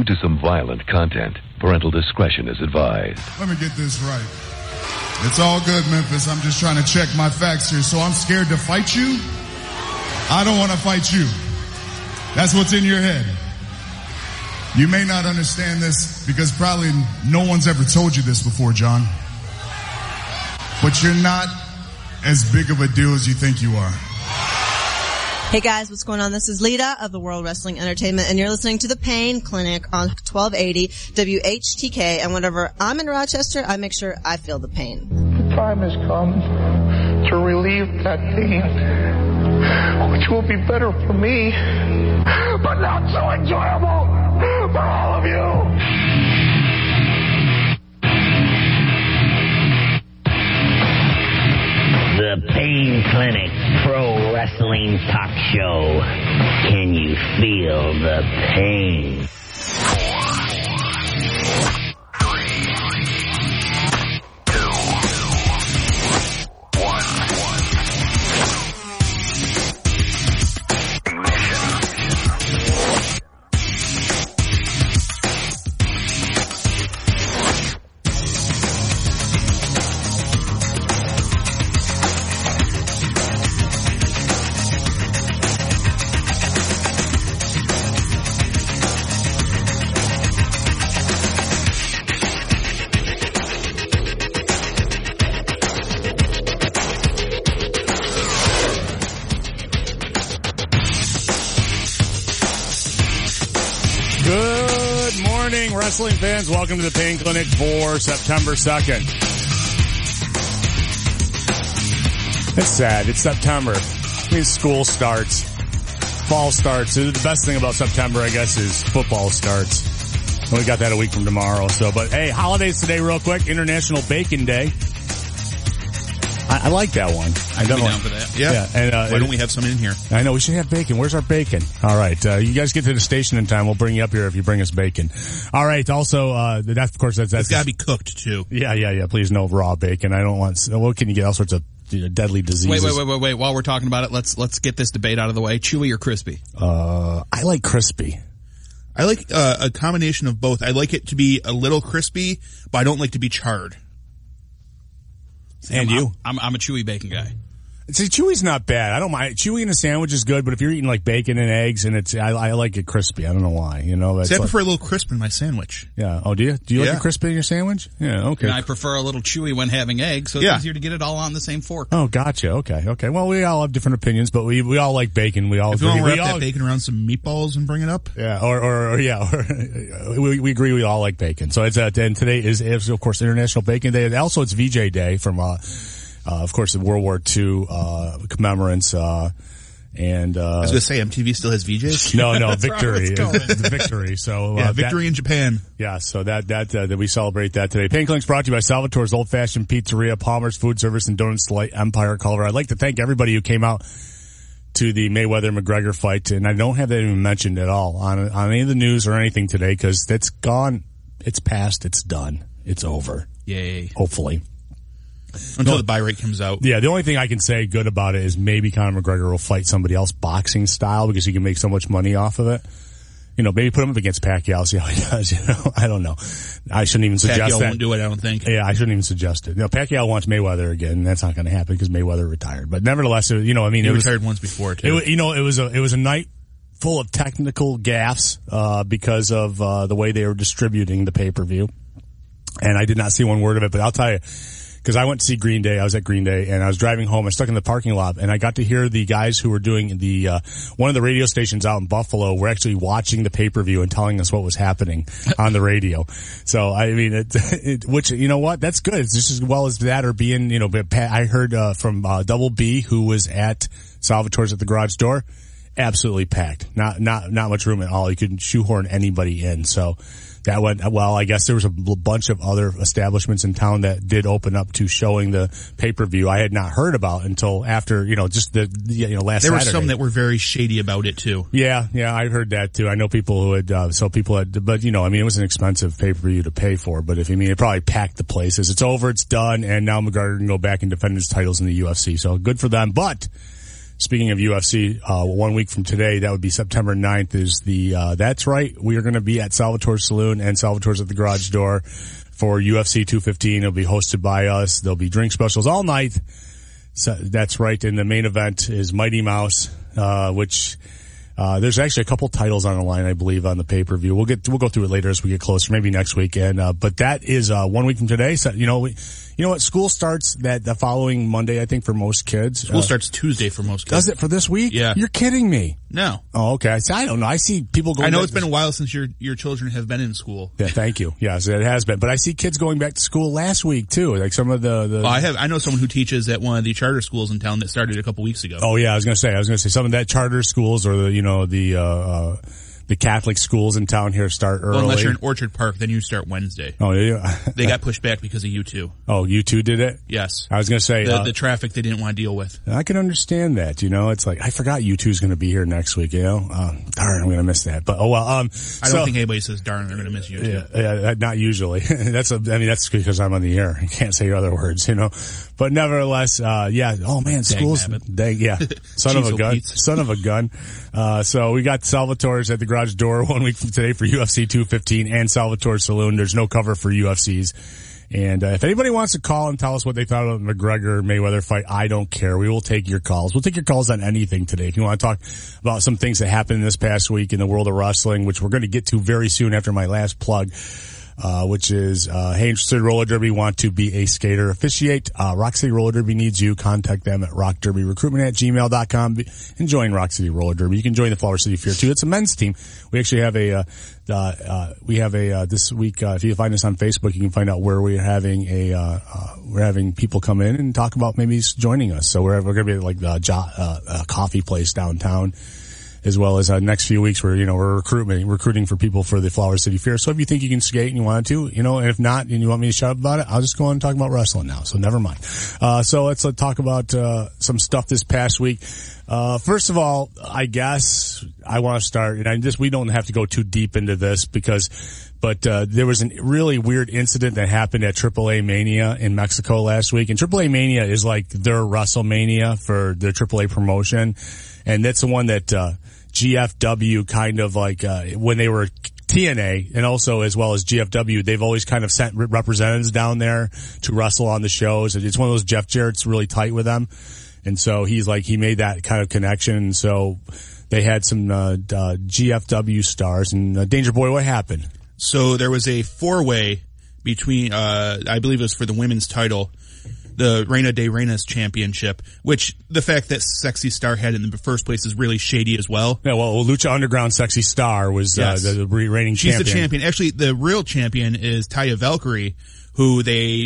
to some violent content. Parental discretion is advised. Let me get this right. It's all good, Memphis. I'm just trying to check my facts here. So I'm scared to fight you? I don't want to fight you. That's what's in your head. You may not understand this because probably no one's ever told you this before, John. But you're not as big of a deal as you think you are. Hey guys, what's going on? This is Lita of the World Wrestling Entertainment, and you're listening to The Pain Clinic on 1280 WHTK, and whenever I'm in Rochester, I make sure I feel the pain. The time has come to relieve that pain, which will be better for me, but not so enjoyable for all of you. The Pain Clinic Pro Wrestling Talk Show. Can you feel the pain? 4, 3, 2, 1. Wrestling fans, welcome to the Pain Clinic for September 2nd. It's sad. It's September. It means school starts. Fall starts. The best thing about September, I guess, is football starts. And we got that a week from tomorrow. But hey, holidays today real quick. International Bacon Day. I like that one. I'd be down for that. Yeah. And, why don't we have some in here? I know, we should have bacon. Where's our bacon? All right. You guys get to the station in time. We'll bring you up here if you bring us bacon. All right. Also, that's, of course, that's it's gotta be cooked too. Yeah. Please, no raw bacon. I don't want, what can you get? All sorts of deadly diseases. Wait. While we're talking about it, let's get this debate out of the way. Chewy or crispy? I like crispy. I like, a combination of both. I like it to be a little crispy, but I don't like to be charred. And you? I'm a chewy bacon guy. See, chewy's not bad. I don't mind. Chewy in a sandwich is good, but if you're eating like bacon and eggs, and I like it crispy. I don't know why. See, I prefer a little crisp in my sandwich. Yeah. Oh, do you? Do you like it crispy in your sandwich? Yeah. Okay. And I prefer a little chewy when having eggs, so it's easier to get it all on the same fork. Oh, gotcha. Okay. Well, we all have different opinions, but we all like bacon. If you want to wrap that bacon around some meatballs and bring it up. Yeah. We agree. We all like bacon. So and today is of course International Bacon Day. Also, it's VJ Day from of course, the World War II commemorants, and I was going to say, MTV still has VJs? No, Victory. Victory. So Victory in Japan. Yeah, so that we celebrate that today. Pain Clinic's brought to you by Salvatore's Old Fashioned Pizzeria, Palmer's Food Service, and Donuts Delight, Empire Color. I'd like to thank everybody who came out to the Mayweather-McGregor fight, and I don't have that even mentioned at all on any of the news or anything today, because that's gone. It's past. It's done. It's over. Yay. Hopefully. Until the buy rate comes out. Yeah, the only thing I can say good about it is maybe Conor McGregor will fight somebody else boxing style because he can make so much money off of it. Maybe put him up against Pacquiao, see how he does, I don't know. I shouldn't even suggest Pacquiao that. Won't do it, I don't think. Yeah, I shouldn't even suggest it. Pacquiao wants Mayweather again, and that's not going to happen because Mayweather retired. But nevertheless, he retired once before, too. It was a night full of technical gaffes, because of, the way they were distributing the pay-per-view. And I did not see one word of it, but I'll tell you, because I went to see Green Day. I was at Green Day, and I was driving home. I was stuck in the parking lot, and I got to hear the guys who were doing one of the radio stations out in Buffalo were actually watching the pay-per-view and telling us what was happening on the radio. So, I mean, which, you know what? That's good. It's just as well as that or being, I heard, from, Double B, who was at Salvatore's at the garage door. Absolutely packed. Not much room at all. You couldn't shoehorn anybody in. So, that went well. I guess there was a bunch of other establishments in town that did open up to showing the pay-per-view. I had not heard about until after, just last Saturday. There were some that were very shady about it too. Yeah, I heard that too. I know people who had, but it was an expensive pay-per-view to pay for, but it probably packed the places. It's over, it's done, and now McGregor can go back and defend his titles in the UFC. So good for them, but Speaking of UFC, 1 week from today, that would be September 9th is that's right. We are going to be at Salvatore's Saloon and Salvatore's at the Garage Door for UFC 215. It'll be hosted by us. There'll be drink specials all night. So that's right. And the main event is Mighty Mouse, which, there's actually a couple titles on the line, I believe, on the pay-per-view. We'll go through it later as we get closer, maybe next week. But that is, 1 week from today. So, you know what? School starts the following Monday, I think, for most kids. School starts Tuesday for most kids. Does it for this week? Yeah. You're kidding me. No. Oh, okay. I don't know. I see people going. I know it's been a while since your children have been in school. Yeah, thank you. Yes, it has been. But I see kids going back to school last week too. Like some of the. I know someone who teaches at one of the charter schools in town that started a couple weeks ago. Oh yeah, I was gonna say some of that charter schools or the Catholic schools in town here start early. Well, unless you're in Orchard Park, then you start Wednesday. Oh, yeah. They got pushed back because of U2. Oh, U2 did it? Yes. I was going to say... The traffic they didn't want to deal with. I can understand that, It's like, I forgot U2's going to be here next week, Darn, I'm going to miss that. But, oh well, I don't think anybody says darn, they're going to miss U2. Yeah, not usually. That's because I'm on the air. I can't say other words, But nevertheless, oh man, schools... Son of a gun. So we got Salvatore's at the Garage Door 1 week from today for UFC 215 and Salvatore's Saloon. There's no cover for UFCs. And if anybody wants to call and tell us what they thought of the McGregor-Mayweather fight, I don't care. We will take your calls. We'll take your calls on anything today. If you want to talk about some things that happened this past week in the world of wrestling, which we're going to get to very soon after my last plug, which is, hey, interested roller derby, want to be a skater, officiate, Rock City Roller Derby needs you. Contact them at rockderbyrecruitment@gmail.com and join Rock City Roller Derby. You can join the Flower City Fear too. It's a men's team. We actually have this week, if you find us on Facebook, you can find out where we're having people come in and talk about maybe joining us. So we're going to be at like a coffee place downtown. As well as next few weeks where, we're recruiting for people for the Flower City Fair. So if you think you can skate and you want to, and if not, and you want me to shut up about it, I'll just go on and talk about wrestling now. So never mind. So let's talk about, some stuff this past week. First of all, I guess I want to start, and we don't have to go too deep into this but there was a really weird incident that happened at AAA Mania in Mexico last week. And AAA Mania is like their WrestleMania for their AAA promotion. And that's the one that, GFW kind of like, when they were TNA and also as well as GFW, they've always kind of sent representatives down there to wrestle on the shows. It's one of those Jeff Jarrett's really tight with them. And so he made that kind of connection. And so they had some, GFW stars and, Danger Boy, what happened? So there was a 4-way between, I believe it was for the women's title, the Reina de Reinas championship, which the fact that Sexy Star had in the first place is really shady as well. Yeah, well, Lucha Underground Sexy Star was the reigning champion. She's the champion. Actually, the real champion is Taya Valkyrie, who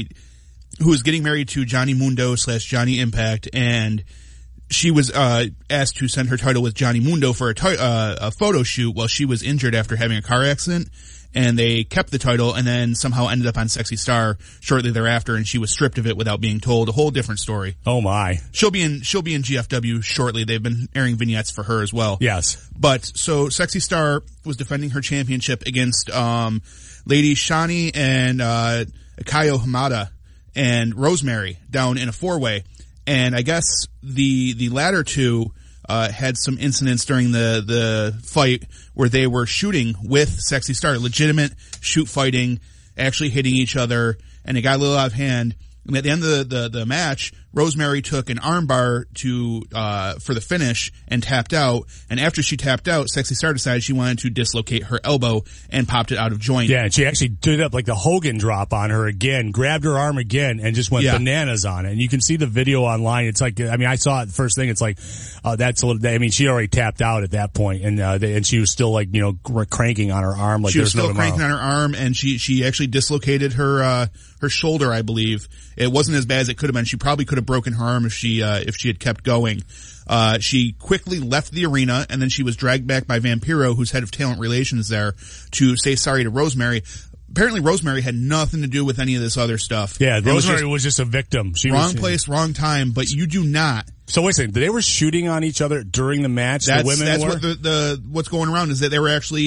is getting married to Johnny Mundo / Johnny Impact, and she was asked to send her title with Johnny Mundo for a photo shoot while she was injured after having a car accident. And they kept the title and then somehow ended up on Sexy Star shortly thereafter, and she was stripped of it without being told. A whole different story. Oh my. She'll be in GFW shortly. They've been airing vignettes for her as well. Yes. But so Sexy Star was defending her championship against Lady Shani and Akayo Hamada and Rosemary down in a 4-way. And I guess the latter two had some incidents during the fight where they were shooting with Sexy Star, legitimate shoot fighting, actually hitting each other, and it got a little out of hand. And at the end of the match, Rosemary took an armbar for the finish and tapped out. And after she tapped out, Sexy Star decided she wanted to dislocate her elbow and popped it out of joint. Yeah, and she actually did up like the Hogan drop on her again, grabbed her arm again, and just went bananas on it. And you can see the video online. It's like, I saw it the first thing. It's like, that's a little, she already tapped out at that point, and she was still like, cranking on her arm. Like she was still cranking on her arm, and she actually dislocated her shoulder, I believe. It wasn't as bad as it could have been. She probably could have broken her arm if she had kept going. She quickly left the arena, and then she was dragged back by Vampiro, who's head of talent relations there, to say sorry to Rosemary. Apparently Rosemary had nothing to do with any of this other stuff. Yeah, Rosemary was just a victim. Wrong place, wrong time, but you do not. So wait a second, they were shooting on each other during the match? That's what what's going around is that they were actually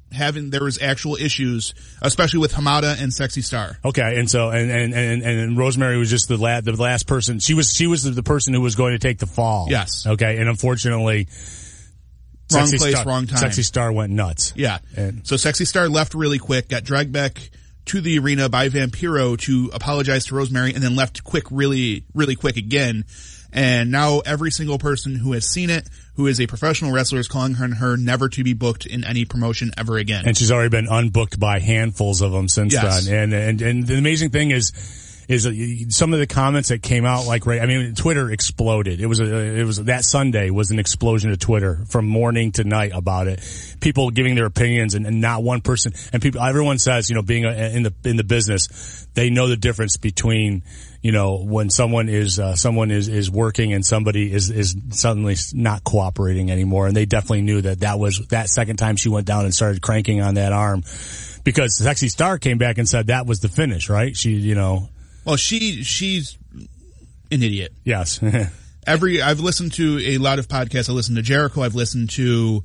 there was actual issues, especially with Hamada and Sexy Star. Okay, and so and Rosemary was just the last person. She was the person who was going to take the fall. Yes. Okay, and unfortunately, Wrong place, wrong time. Sexy Star went nuts. Yeah. So Sexy Star left really quick, got dragged back to the arena by Vampiro to apologize to Rosemary, and then left really, really quick again. And now every single person who has seen it, who is a professional wrestler, is calling her never to be booked in any promotion ever again. And she's already been unbooked by handfuls of them since then. And the amazing thing is some of the comments that came out, Twitter exploded. It was that Sunday was an explosion of Twitter from morning to night about it. People giving their opinions and not one person, and everyone says, being in the business, they know the difference between, when someone is working and somebody is suddenly not cooperating anymore. And they definitely knew that was that second time she went down and started cranking on that arm, because Sexy Star came back and said that was the finish, right? Well, she's an idiot. Yes. I've listened to a lot of podcasts. I listened to Jericho. I've listened to,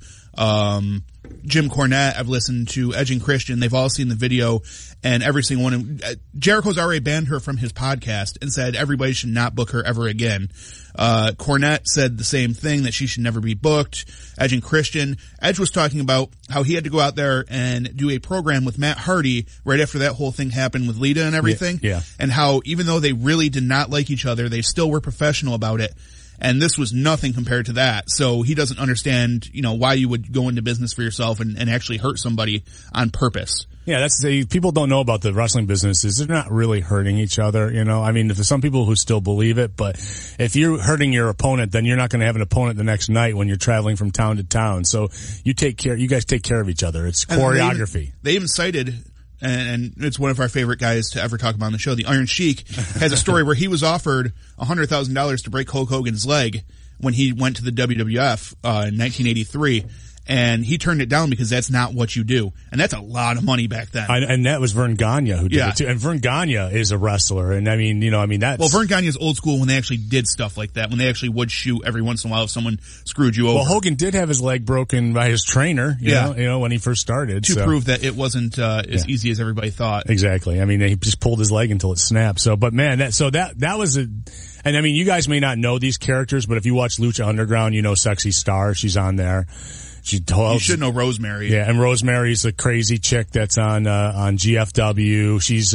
Jim Cornette. I've listened to Edge and Christian. They've all seen the video, and every single one. Jericho's already banned her from his podcast and said everybody should not book her ever again. Cornette said the same thing, that she should never be booked. Edge and Christian. Edge was talking about how he had to go out there and do a program with Matt Hardy right after that whole thing happened with Lita and everything. Yeah. And how even though they really did not like each other, they still were professional about it. And this was nothing compared to that. So he doesn't understand, why you would go into business for yourself and actually hurt somebody on purpose. Yeah, people don't know about the wrestling business is they're not really hurting each other, there's some people who still believe it, but if you're hurting your opponent, then you're not going to have an opponent the next night when you're traveling from town to town. So you guys take care of each other. It's choreography. They even cited, and it's one of our favorite guys to ever talk about on the show, the Iron Sheik, has a story where he was offered $100,000 to break Hulk Hogan's leg when he went to the WWF in 1983. And he turned it down because that's not what you do. And that's a lot of money back then. And that was Vern Gagne who did it too. And Vern Gagne is a wrestler. And that's... Well, Vern Gagne's old school when they actually did stuff like that, when they actually would shoot every once in a while if someone screwed you over. Well, Hogan did have his leg broken by his trainer, you know, when he first started. To prove that it wasn't as easy as everybody thought. Exactly. He just pulled his leg until it snapped. So, but man, that was a... And you guys may not know these characters, but if you watch Lucha Underground, Sexy Star, she's on there. You should know Rosemary. Yeah, and Rosemary's a crazy chick that's on GFW. She's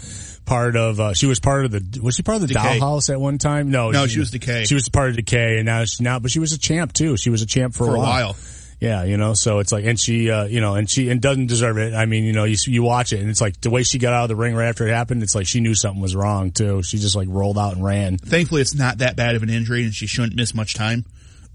she was part of the Dollhouse at one time? No, she was Decay. She was part of Decay, and but she was a champ too. She was a champ for a while. Yeah, so it's like, and she, and doesn't deserve it. You watch it and it's like the way she got out of the ring right after it happened, it's like she knew something was wrong too. She just rolled out and ran. Thankfully it's not that bad of an injury and she shouldn't miss much time.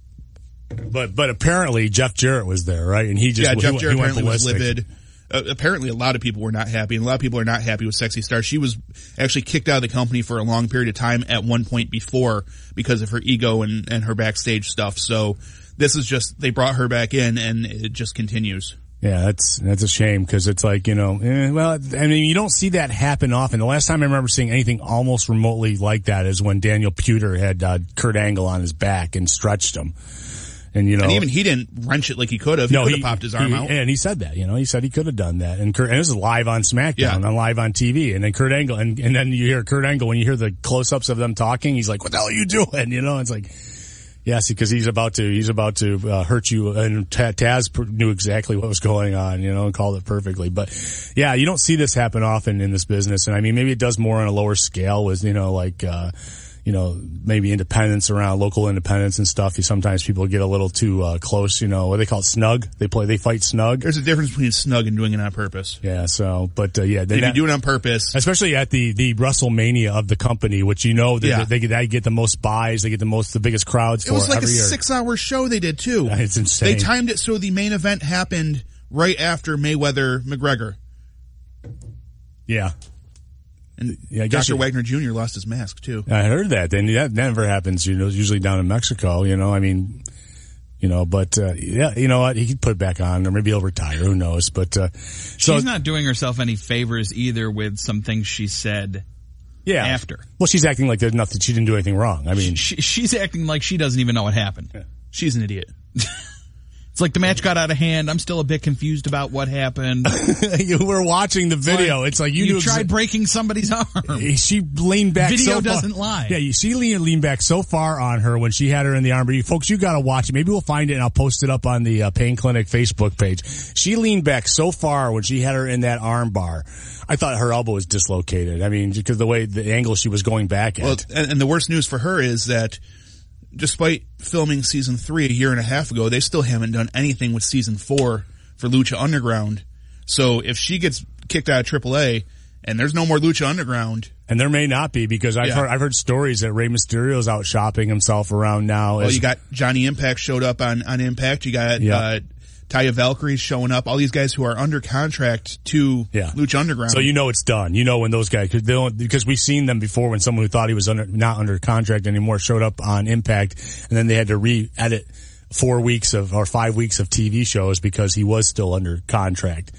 But apparently Jeff Jarrett was there, right? And Jeff Jarrett apparently was livid. Apparently a lot of people were not happy, and a lot of people are not happy with Sexy Star. She was actually kicked out of the company for a long period of time at one point before because of her ego and her backstage stuff. So this is just, they brought her back in and it just continues. Yeah, that's a shame because it's like, you don't see that happen often. The last time I remember seeing anything almost remotely like that is when Daniel Puder had Kurt Angle on his back and stretched him. And even he didn't wrench it like he could have. He could have popped his arm out. And he said that, he said he could have done that. And this is live on SmackDown, and live on TV. And then Kurt Angle, and then you hear Kurt Angle, when you hear the close-ups of them talking, he's like, what the hell are you doing? It's like, yes, because he's about to hurt you. And Taz knew exactly what was going on, and called it perfectly. But yeah, you don't see this happen often in this business. And maybe it does more on a lower scale with, maybe independents around, local independents and stuff. Sometimes people get a little too close, what they call it, snug. They fight snug. There's a difference between snug and doing it on purpose. Yeah, so, but if you do it on purpose. Especially at the WrestleMania of the company, which they get the most buys, they get the biggest crowds for it was like every a year. 6-hour show they did too. It's insane. They timed it so the main event happened right after Mayweather-McGregor. Yeah. And Dr. Wagner Jr. lost his mask too. I heard that. And that never happens, usually down in Mexico, but you know what? He could put it back on, or maybe he'll retire. Who knows? But she's not doing herself any favors either with some things she said. Yeah. After. Well, she's acting like there's nothing. She didn't do anything wrong. She's acting like she doesn't even know what happened. Yeah. She's an idiot. It's like the match got out of hand. I'm still a bit confused about what happened. You were watching the video. It's like you tried breaking somebody's arm. She leaned back. Video so far. doesn't lie. Yeah, she leaned back so far on her when she had her in the arm. But folks, you got to watch it. Maybe we'll find it and I'll post it up on the Pain Clinic Facebook page. She leaned back so far when she had her in that arm bar. I thought her elbow was dislocated. I mean, because the angle she was going back at. Well, and the worst news for her is that despite filming season 3 a year and a half ago, they still haven't done anything with season 4 for Lucha Underground. So if she gets kicked out of AAA and there's no more Lucha Underground. And there may not be, because I've heard stories that Rey Mysterio's out shopping himself around now. Well, you got Johnny Impact showed up on Impact. You got, Taya Valkyrie showing up, all these guys who are under contract to Lucha Underground. So you know it's done. You know when those guys, because we've seen them before when someone who thought he was not under contract anymore showed up on Impact, and then they had to re-edit 4 weeks or 5 weeks of TV shows because he was still under contract.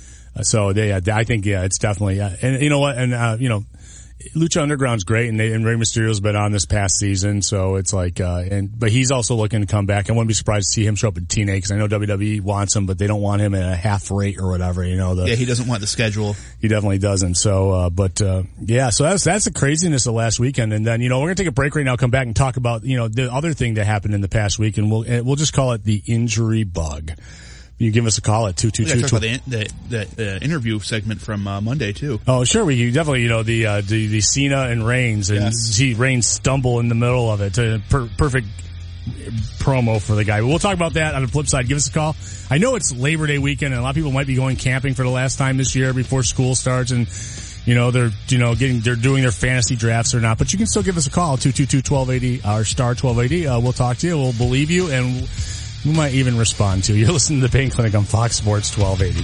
I think it's definitely, and you know what, and Lucha Underground's great, and Rey Mysterio's been on this past season, so it's like, but he's also looking to come back. I wouldn't be surprised to see him show up at TNA, because I know WWE wants him, but they don't want him at a half rate or whatever, he doesn't want the schedule. He definitely doesn't. So, so that's the craziness of last weekend. And then, we're going to take a break right now, come back and talk about, the other thing that happened in the past week, and we'll just call it the injury bug. You give us a call at 222. Talk about the interview segment from Monday too. Oh, sure. We definitely, the Cena and Reigns, and see Reigns stumble in the middle of it. Perfect promo for the guy. But we'll talk about that on the flip side. Give us a call. I know it's Labor Day weekend, and a lot of people might be going camping for the last time this year before school starts, and they're doing their fantasy drafts or not. But you can still give us a call, 222-1280 or star 1280. We'll talk to you. We'll believe you, and we might even respond to you. You're listening to the Pain Clinic on Fox Sports 1280.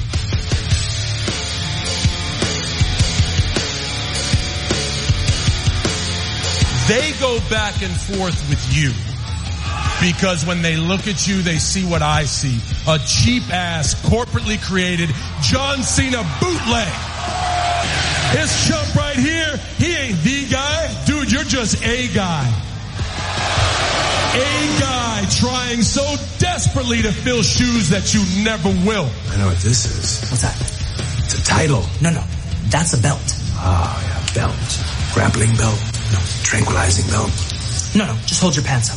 They go back and forth with you because when they look at you, they see what I see. A cheap-ass, corporately created John Cena bootleg. This chump right here, he ain't the guy. Dude, you're just a guy. A guy trying so desperately to fill shoes that you never will. I know what this is. What's that? It's a title. No, that's a belt. Oh, yeah, belt. Grappling belt. No, tranquilizing belt. No, just hold your pants up.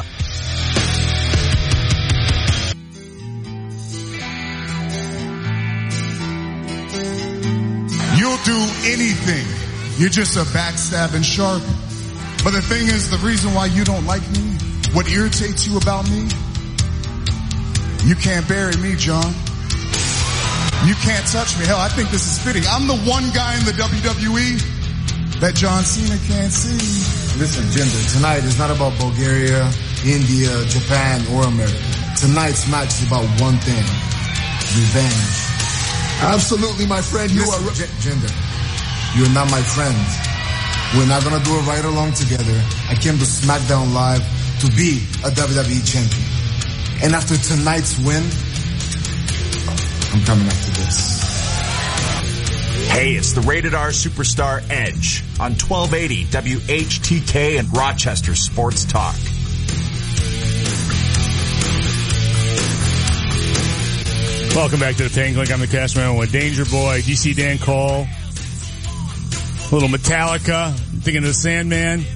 You'll do anything. You're just a backstabbing shark. But the thing is, the reason why you don't like me, what irritates you about me, you can't bury me, John. You can't touch me. Hell, I think this is fitting. I'm the one guy in the WWE that John Cena can't see. Listen, Jinder, tonight is not about Bulgaria, India, Japan, or America. Tonight's match is about one thing. Revenge. Absolutely, my friend. Jinder, you're not my friend. We're not gonna do it right along together. I came to SmackDown Live to be a WWE champion. And after tonight's win, I'm coming after this. Hey, it's the Rated R Superstar Edge on 1280 WHTK and Rochester Sports Talk. Welcome back to the Pain Clinic. I'm the cast member with Danger Boy, DC Dan Cole, a little Metallica, thinking of the Sandman.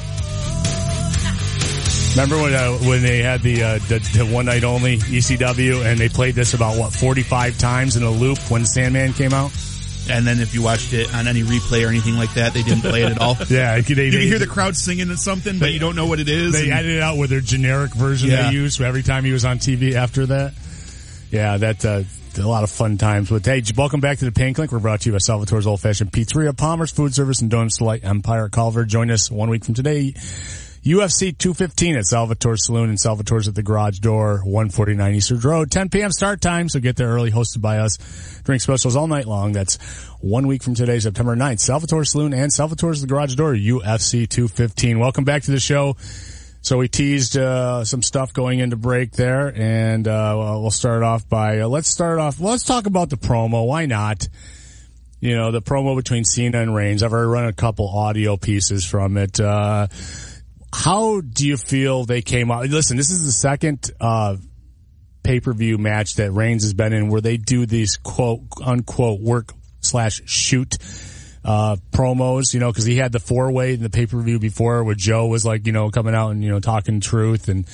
Remember when they had the one night only ECW, and they played this about 45 times in a loop when Sandman came out? And then if you watched it on any replay or anything like that, they didn't play it at all. Yeah, you hear the crowd singing something, but you don't know what it is. They edited it out with their generic version they used every time he was on TV after that. Yeah, that a lot of fun times. But hey, welcome back to the Pain Clinic. We're brought to you by Salvatore's Old Fashioned Pizzeria, Palmer's Food Service, and Donuts Delight Empire Culver. Join us 1 week from today. UFC 215 at Salvatore Saloon, and Salvatore's at the Garage Door, 149 Eastern Road. 10 p.m. start time, so get there early, hosted by us. Drink specials all night long. That's 1 week from today, September 9th. Salvatore Saloon and Salvatore's at the Garage Door, UFC 215. Welcome back to the show. So we teased some stuff going into break there, and we'll start off by let's talk about the promo. Why not? The promo between Cena and Reigns. I've already run a couple audio pieces from it. How do you feel they came out? Listen, this is the second pay-per-view match that Reigns has been in where they do these quote-unquote work/shoot promos, because he had the 4-way in the pay-per-view before where Joe was like, coming out and, talking truth and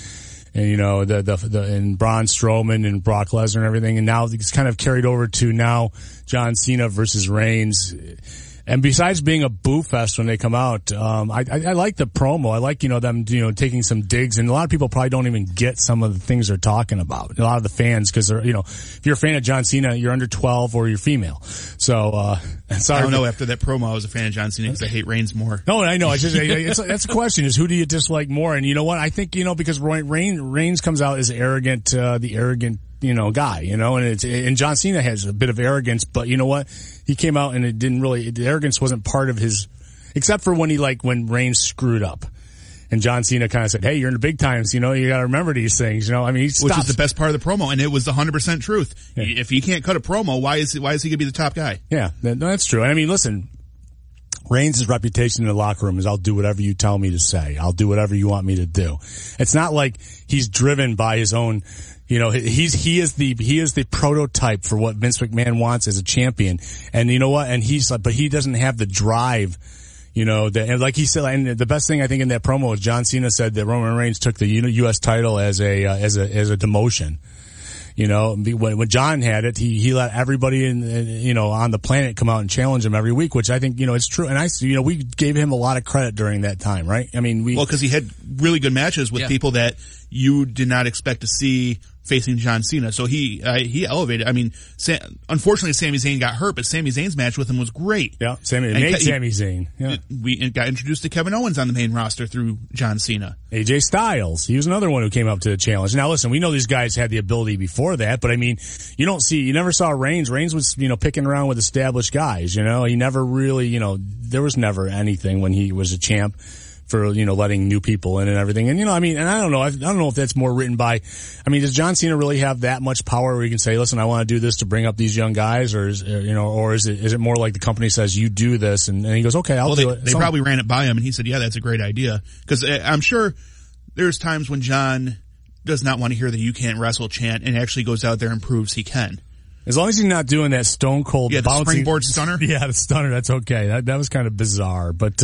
and Braun Strowman and Brock Lesnar and everything. And now it's kind of carried over to now John Cena versus Reigns. And besides being a boo fest when they come out, I like the promo. I like, them, taking some digs. And a lot of people probably don't even get some of the things they're talking about. A lot of the fans, because they're, if you're a fan of John Cena, you're under 12 or you're female. So, sorry. I don't know. After that promo, I was a fan of John Cena because I hate Reigns more. No, I know. That's a question is who do you dislike more? And you know what? I think, because Reigns comes out as arrogant, the arrogant, guy, and John Cena has a bit of arrogance, but you know what? He came out and the arrogance wasn't part of his, except for when Reigns screwed up. And John Cena kind of said, hey, you're in the big times, you gotta remember these things, which is the best part of the promo, and it was 100% truth. Yeah. If he can't cut a promo, why is he gonna be the top guy? Yeah, that's true. And listen, Reigns' reputation in the locker room is I'll do whatever you tell me to say. I'll do whatever you want me to do. It's not like he's driven by his own, he is the prototype for what Vince McMahon wants as a champion. And you know what? And but he doesn't have the drive, and like he said, and the best thing I think in that promo is John Cena said that Roman Reigns took the U.S. title as a demotion. When John had it, he let everybody on the planet come out and challenge him every week, which I think, it's true. And we gave him a lot of credit during that time, right? Because he had really good matches with people that you did not expect to see facing John Cena. So he elevated. Unfortunately Sami Zayn got hurt, but Sami Zayn's match with him was great. Yeah, Sami Zayn. Yeah. We got introduced to Kevin Owens on the main roster through John Cena. AJ Styles, he was another one who came up to the challenge. Now listen, we know these guys had the ability before that, but you never saw Reigns. Reigns was, picking around with established guys, he never really, there was never anything when he was a champ for, letting new people in and everything. And, and I don't know if that's more written by, does John Cena really have that much power where he can say, listen, I want to do this to bring up these young guys, or is it more like the company says, you do this, and he goes, okay, I'll do it. They probably ran it by him and he said, yeah, that's a great idea. Cause I'm sure there's times when John does not want to hear the "you can't wrestle" chant and actually goes out there and proves he can. As long as he's not doing that stone cold bouncing springboard stunner. Yeah, the stunner, that's okay. That was kind of bizarre, but,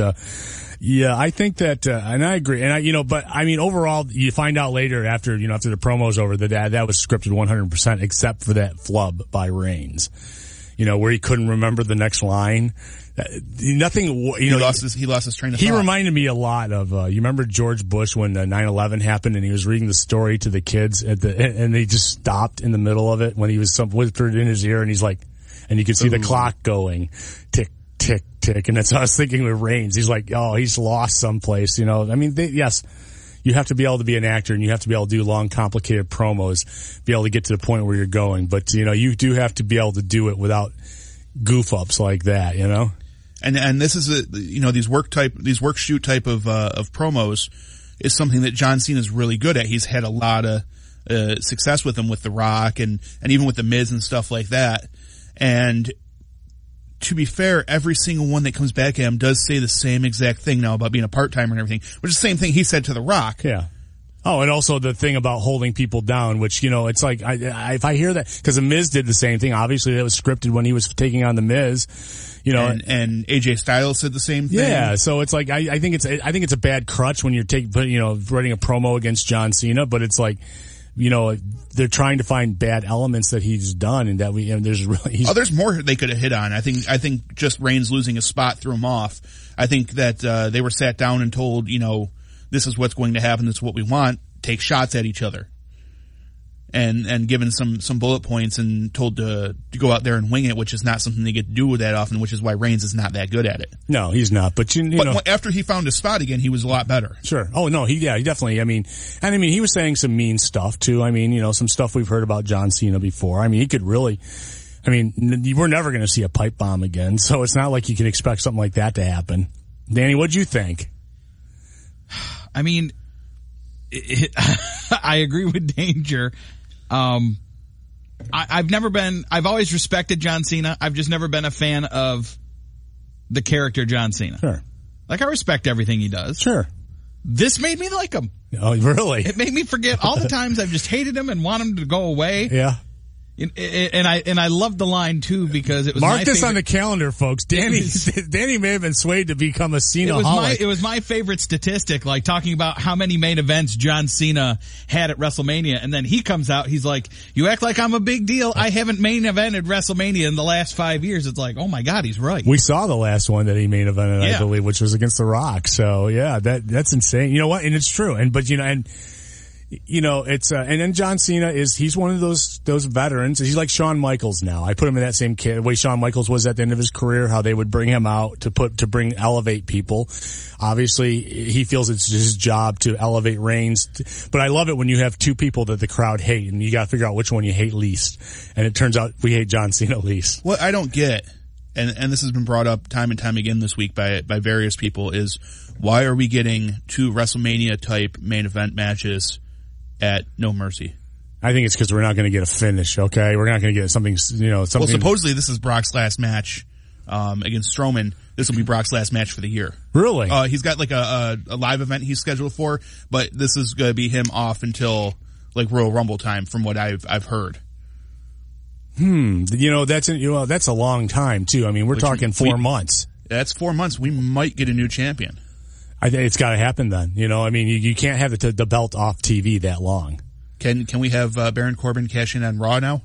yeah, I think that, and I agree. And but overall, you find out later after the promo's over that was scripted 100%, except for that flub by Reigns, where he couldn't remember the next line. Nothing, he lost his train of thought. He reminded me a lot of, you remember George Bush when 9/11 happened and he was reading the story to the kids and they just stopped in the middle of it when he was whispered in his ear and he's like, and you could see the clock going, tick, tick, tick. And that's what I was thinking with Reigns. He's like, oh, he's lost someplace, yes, you have to be able to be an actor and you have to be able to do long, complicated promos, be able to get to the point where you're going. But, you do have to be able to do it without goof ups like that, And this is these work shoot type of promos is something that John Cena is really good at. He's had a lot of success with them with The Rock and even with The Miz and stuff like that. And to be fair, every single one that comes back at him does say the same exact thing now about being a part-timer and everything, which is the same thing he said to The Rock. Yeah. Oh, and also the thing about holding people down, which, it's like, if I hear that, because The Miz did the same thing, obviously that was scripted when he was taking on The Miz, and AJ Styles said the same thing. Yeah, so it's like, I think it's a bad crutch when you're writing a promo against John Cena, but it's like, they're trying to find bad elements that he's done and that there's more they could have hit on. I think just Reigns losing a spot threw him off. I think that, they were sat down and told, this is what's going to happen. This is what we want. Take shots at each other. And given some bullet points and told to go out there and wing it, which is not something they get to do that often, which is why Reigns is not that good at it. No, he's not. But but after he found his spot again, he was a lot better. Sure. Oh no, he definitely. He was saying some mean stuff too. Some stuff we've heard about John Cena before. He could really. We're never going to see a pipe bomb again, so it's not like you can expect something like that to happen. Danny, what'd you think? I agree with Danger. I've always respected John Cena. I've just never been a fan of the character John Cena. Sure. Like, I respect everything he does. Sure. This made me like him. Oh, really? It made me forget all the times I've just hated him and want him to go away. Yeah. And I love the line too because it was Mark my this favorite. on the calendar, folks. Danny may have been swayed to become a Cena-holic. It was my favorite statistic, like talking about how many main events John Cena had at WrestleMania, and then he comes out, he's like, "You act like I'm a big deal. I haven't main evented WrestleMania in the last 5 years." It's like, oh my God, he's right. We saw the last one that he main evented, Yeah. I believe, which was against The Rock. So yeah, that's insane. You know what? And it's true. It's, and then John Cena he's one of those veterans. He's like Shawn Michaels now. I put him in that same kid, the way Shawn Michaels was at the end of his career, how they would bring him out to elevate people. Obviously, he feels it's his job to elevate Reigns. But I love it when you have two people that the crowd hate and you gotta figure out which one you hate least. And it turns out we hate John Cena least. What I don't get, and this has been brought up time and time again this week by various people, is why are we getting 2 WrestleMania type main event matches at No Mercy? I think it's because we're not going to get a finish, okay? We're not going to get something. Well, supposedly this is Brock's last match against Strowman. This will be Brock's last match for the year. Really? He's got like a live event he's scheduled for, but this is going to be him off until like Royal Rumble time, from what I've heard. That's a long time too. I mean, we're talking 4 months. That's 4 months. We might get a new champion. I think it's got to happen then. I mean, you can't have the belt off TV that long. Can we have Baron Corbin cash in on Raw now?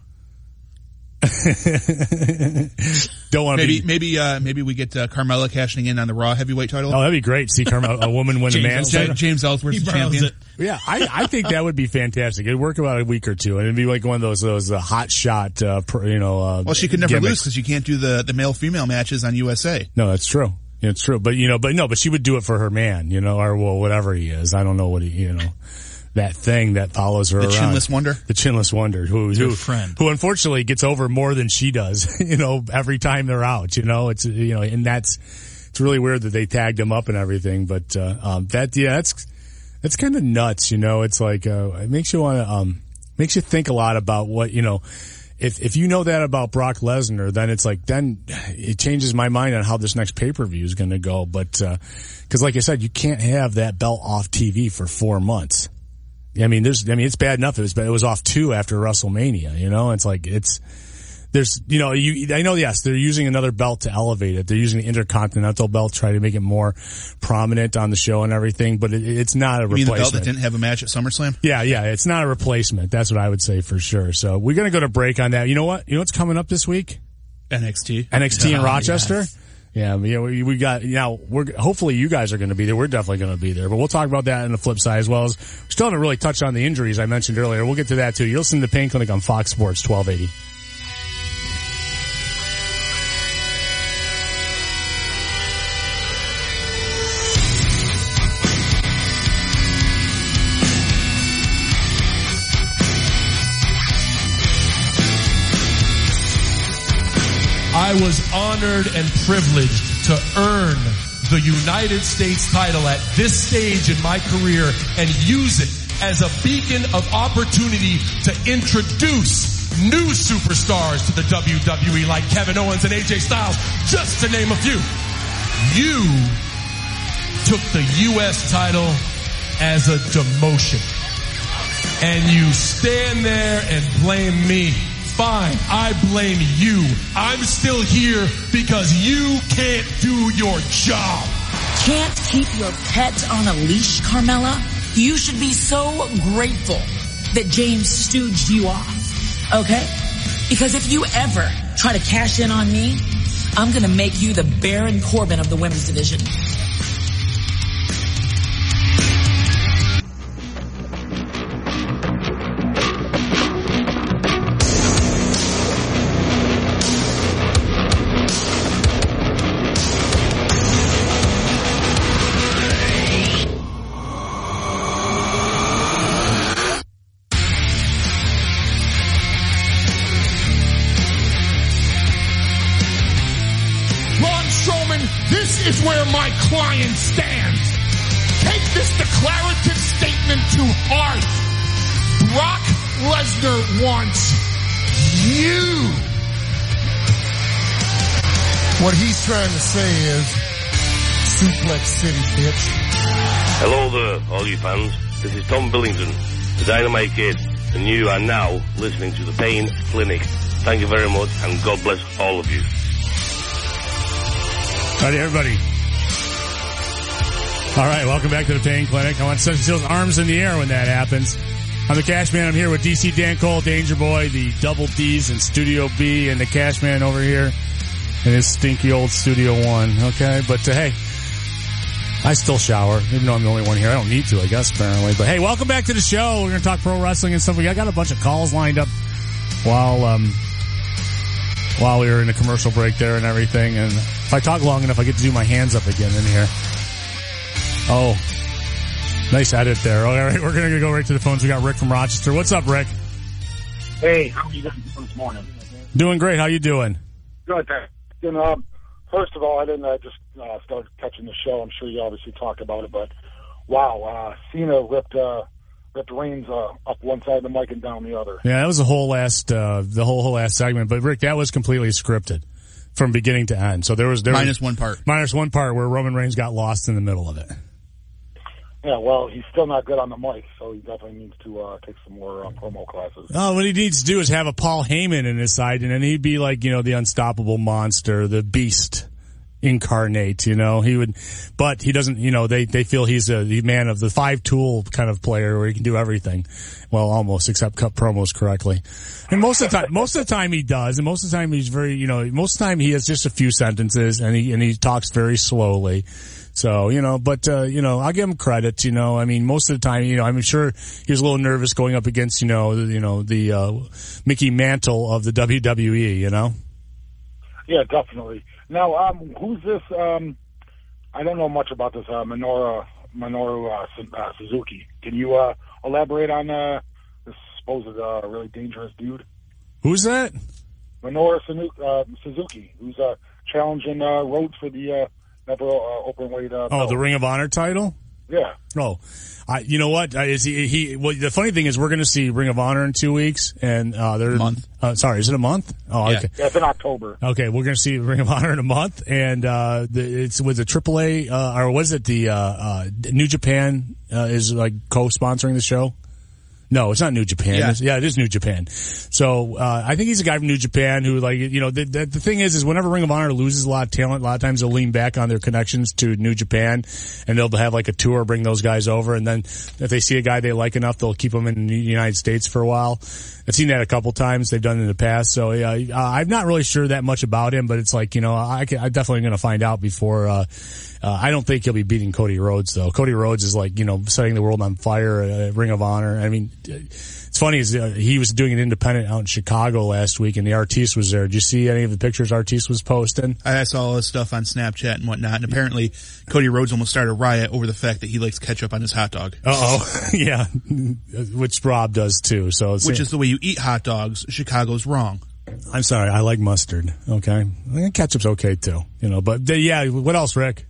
Don't want to maybe we get Carmella cashing in on the Raw heavyweight title. Oh, that'd be great. See Carmella, a woman win a man's title. James Ellsworth's the champion. It. Yeah, I think that would be fantastic. It'd work about a week or two, and it'd be like one of those hot shot. Well, she could never gimmicks. lose because you can't do the male female matches on USA. No, that's true. It's true, but she would do it for her man, or whatever he is. I don't know what that thing that follows her around. The Chinless Wonder, who unfortunately gets over more than she does, every time they're out, it's, and it's really weird that they tagged him up and everything, but, that's kind of nuts, it's like, it makes you want to, makes you think a lot about what, if you know that about Brock Lesnar, then it's like, then it changes my mind on how this next pay-per-view is going to go. But, cause like I said, you can't have that belt off TV for 4 months. I mean, it's bad enough. It was off 2 after WrestleMania, it's like, I know, yes, they're using another belt to elevate it. They're using the Intercontinental belt to try to make it more prominent on the show and everything, but it's not a replacement. You mean the belt that didn't have a match at SummerSlam? Yeah, it's not a replacement. That's what I would say for sure. So we're going to go to break on that. You know what? You know what's coming up this week? NXT in Rochester? Yes. Yeah, we got, hopefully you guys are going to be there. We're definitely going to be there, but we'll talk about that on the flip side, as well as we still haven't really touched on the injuries I mentioned earlier. We'll get to that too. You're listening to Pain Clinic on Fox Sports 1280. I was honored and privileged to earn the United States title at this stage in my career and use it as a beacon of opportunity to introduce new superstars to the WWE like Kevin Owens and AJ Styles, just to name a few. You took the U.S. title as a demotion. And you stand there and blame me. Fine, I blame you. I'm still here because you can't do your job. Can't keep your pet on a leash, Carmella? You should be so grateful that James stooged you off, okay? Because if you ever try to cash in on me, I'm gonna make you the Baron Corbin of the women's division. Is where my client stands. Take this declarative statement to heart. Brock Lesnar wants you. What he's trying to say is, Suplex City, bitch. Hello there, all you fans. This is Tom Billington, the Dynamite Kid, and you are now listening to the Pain Clinic. Thank you very much, and God bless all of you. All right, everybody. All right, welcome back to the Pain Clinic. I want to see those arms in the air when that happens. I'm the Cash Man. I'm here with DC Dan Cole, Danger Boy, the Double D's in Studio B, and the Cash Man over here in his stinky old Studio 1. Okay, but hey, I still shower, even though I'm the only one here. I don't need to, I guess, apparently. But hey, welcome back to the show. We're going to talk pro wrestling and stuff. I got a bunch of calls lined up while we were in the commercial break there and everything. And if I talk long enough, I get to do my hands up again in here. Oh, nice edit there. All right, we're going to go right to the phones. We got Rick from Rochester. What's up, Rick? Hey, how are you doing this morning? Doing great. How you doing? Good, thanks. First of all, I didn't just start catching the show. I'm sure you obviously talked about it, but wow, Cena ripped Reigns up one side of the mic and down the other. Yeah, that was the whole last segment. But Rick, that was completely scripted from beginning to end. So there was one part where Roman Reigns got lost in the middle of it. Yeah, well, he's still not good on the mic, so he definitely needs to take some more promo classes. Oh, what he needs to do is have a Paul Heyman in his side, and then he'd be like, the unstoppable monster, the beast incarnate, he would, but he doesn't, they feel he's the man of the 5-tool kind of player where he can do everything. Well, almost, except cut promos correctly. And most of the time he does, and most of the time he's very, most of the time he has just a few sentences and he talks very slowly. So, but I'll give him credit, I mean, most of the time, I'm sure he was a little nervous going up against, the Mickey Mantle of the WWE, Yeah, definitely. Now, who's this, I don't know much about this, Minoru Suzuki. Can you, elaborate on, this supposed, really dangerous dude? Who's that? Minoru Suzuki, who's, challenging, Rhodes for the, open-weight, the Ring of Honor title? Yeah. Oh, you know what? Is he? Well, the funny thing is, we're going to see Ring of Honor in 2 weeks, and they're a month. Sorry, is it a month? Oh, yeah. okay. Yeah, it's in October. Okay, we're going to see Ring of Honor in a month, and it's with the AAA, or was it the New Japan is like co-sponsoring the show? No, it's not New Japan. Yeah. It is New Japan. So, I think he's a guy from New Japan who, like, the thing is whenever Ring of Honor loses a lot of talent, a lot of times they'll lean back on their connections to New Japan, and they'll have like a tour, bring those guys over, and then if they see a guy they like enough, they'll keep him in the United States for a while. I've seen that a couple times. They've done it in the past. So, yeah, I'm not really sure that much about him, but it's like, I'm definitely going to find out before, I don't think he'll be beating Cody Rhodes, though. Cody Rhodes is like, setting the world on fire at Ring of Honor. I mean, it's funny, he was doing an independent out in Chicago last week, and the Artiste was there. Did you see any of the pictures Artiste was posting? I saw all this stuff on Snapchat and whatnot, and apparently Cody Rhodes almost started a riot over the fact that he likes ketchup on his hot dog. Uh-oh. Yeah. Which Rob does, too. So which is the way you eat hot dogs. Chicago's wrong. I'm sorry, I like mustard, okay? Ketchup's okay, too. But, yeah, what else, Rick?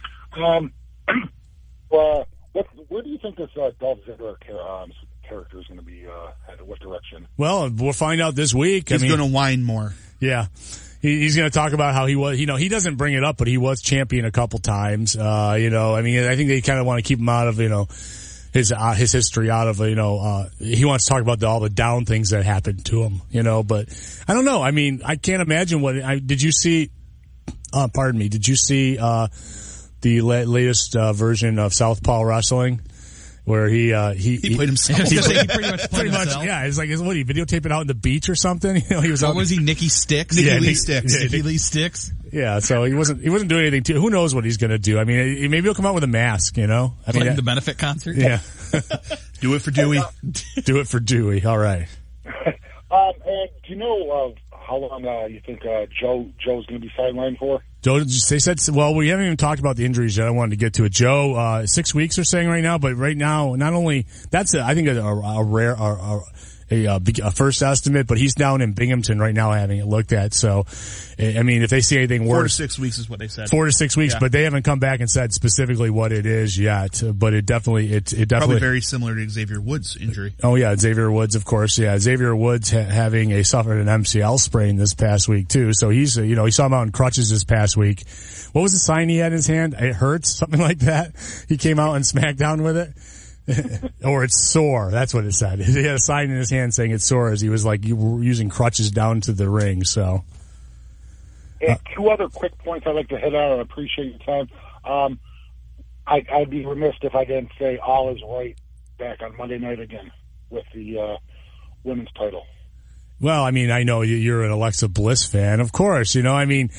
Well, where do you think this Dolph Ziggler character is going to be headed? What direction? Well, we'll find out this week. He's going to whine more. Yeah. He's going to talk about how he was, he doesn't bring it up, but he was champion a couple times. I think they kind of want to keep him out of, his history out of, he wants to talk about all the down things that happened to him, but I don't know. I mean, I can't imagine did you see, did you see, the latest version of Southpaw Wrestling, where he played himself. He pretty much, yeah. It's like, what, he videotape it out on the beach or something? He was. What was he? Nikki Sticks. Nikki Lee Sticks. Yeah. So he wasn't doing anything too. Who knows what he's going to do? I mean, maybe he'll come out with a mask. Playing the benefit concert. Yeah. Do it for Dewey. Do it for Dewey. All right. And do you know how long you think Joe's going to be sidelined for? Joe, they said, well, we haven't even talked about the injuries yet. I wanted to get to it. Joe, 6 weeks they're saying right now, but right now, not only, I think a rare, a first estimate, but he's down in Binghamton right now having it looked at. So, I mean, if they see anything worse, 4 to 6 weeks is what they said. 4 to 6 weeks, Yeah. but they haven't come back and said specifically what it is yet. But it definitely. Probably very similar to Xavier Woods' injury. Oh yeah, Xavier Woods, of course. Yeah, Xavier Woods having suffered an MCL sprain this past week too. So he's, he saw him out in crutches this past week. What was the sign he had in his hand? It hurts, something like that. He came out in SmackDown with it. Or it's sore. That's what it said. He had a sign in his hand saying it's sore as he was like using crutches down to the ring. So, and 2 other quick points I'd like to hit on. I appreciate your time. I'd be remiss if I didn't say all is right back on Monday night again with the women's title. Well, I mean, I know you're an Alexa Bliss fan, of course. I mean,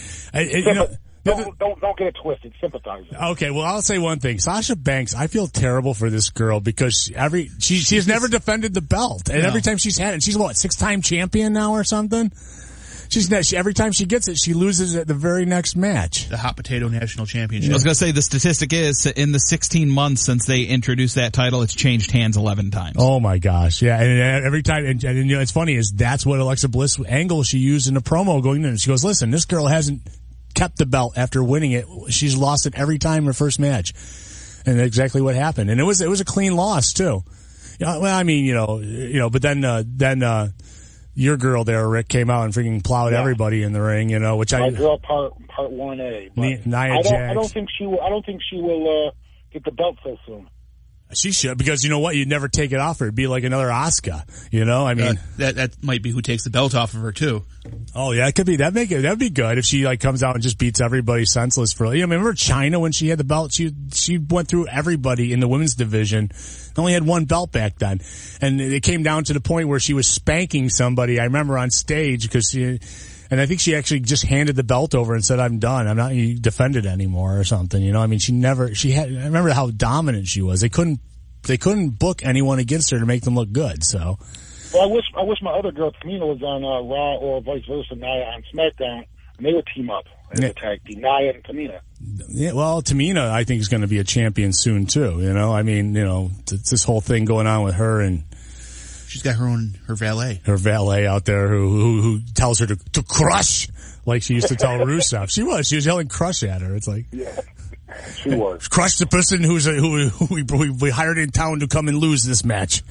Don't get it twisted. Sympathizing. Okay, well, I'll say one thing. Sasha Banks, I feel terrible for this girl because she has never defended the belt, and every time she's had it, she's what, 6-time champion now or something. Every time she gets it, she loses at the very next match. The Hot Potato National Championship. I was going to say the statistic is in the 16 months since they introduced that title, it's changed hands 11 times. Oh my gosh, yeah! And every time, and it's funny is that's what Alexa Bliss angle she used in the promo going in. She goes, "Listen, this girl hasn't kept the belt after winning it. She's lost it every time in her first match," and that's exactly what happened. And it was a clean loss too. Well, I mean, but then your girl there, Rick, came out and freaking plowed everybody in the ring. Which my girl part 1A. Nia Jax. I don't think she will get the belt so soon. She should, because you know what? You'd never take it off her. It'd be like another Asuka. I mean, that might be who takes the belt off of her too. Oh yeah, it could be. That'd be good if she comes out and just beats everybody senseless for. Remember China when she had the belt? She went through everybody in the women's division. Only had one belt back then, and it came down to the point where she was spanking somebody. I remember on stage and I think she actually just handed the belt over and said, "I'm done. I'm not defended anymore," or something. I mean, I remember how dominant she was. They couldn't book anyone against her to make them look good. So, well, I wish my other girl Tamina was on Raw or vice versa, Nia on SmackDown, and they would team up as a tag team, Nia and Tamina. Yeah, well, Tamina, I think, is going to be a champion soon too. I mean, this whole thing going on with her, and she's got her valet out there who tells her to crush, like she used to tell Rusev. She was yelling crush at her. It's like, yeah, she was crush the person who we hired in town to come and lose this match.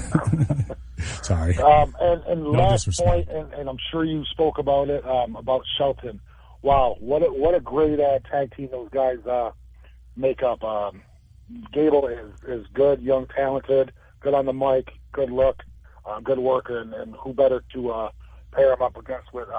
Sorry. And no last disrespect. point, and I'm sure you spoke about it, about Shelton. Wow, what a great tag team those guys make up. Gable is good, young, talented, good on the mic, good look, good worker, and who better to pair him up against with